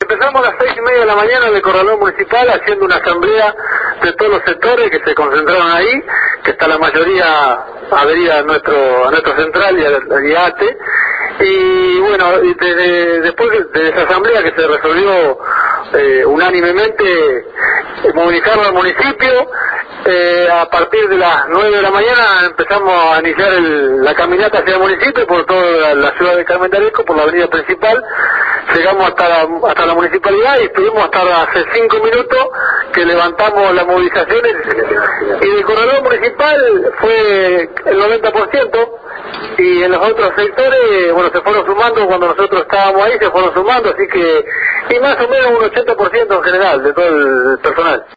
Empezamos a las 6:30 de la mañana en el Corralón Municipal haciendo una asamblea de todos los sectores que se concentraron ahí, que está la mayoría adherida a nuestro central y a ATE. Y bueno, después de esa asamblea que se resolvió unánimemente movilizarlo al municipio, a partir de las 9 de la mañana empezamos a iniciar la caminata hacia el municipio por toda la ciudad de Carmen de Areco, por la avenida principal. Llegamos hasta la municipalidad y estuvimos hasta hace 5 minutos que levantamos las movilizaciones, y del Corralón Municipal fue el 90%, y en los otros sectores, bueno, se fueron sumando cuando nosotros estábamos ahí, se fueron sumando, así que, y más o menos un 80% en general de todo el personal.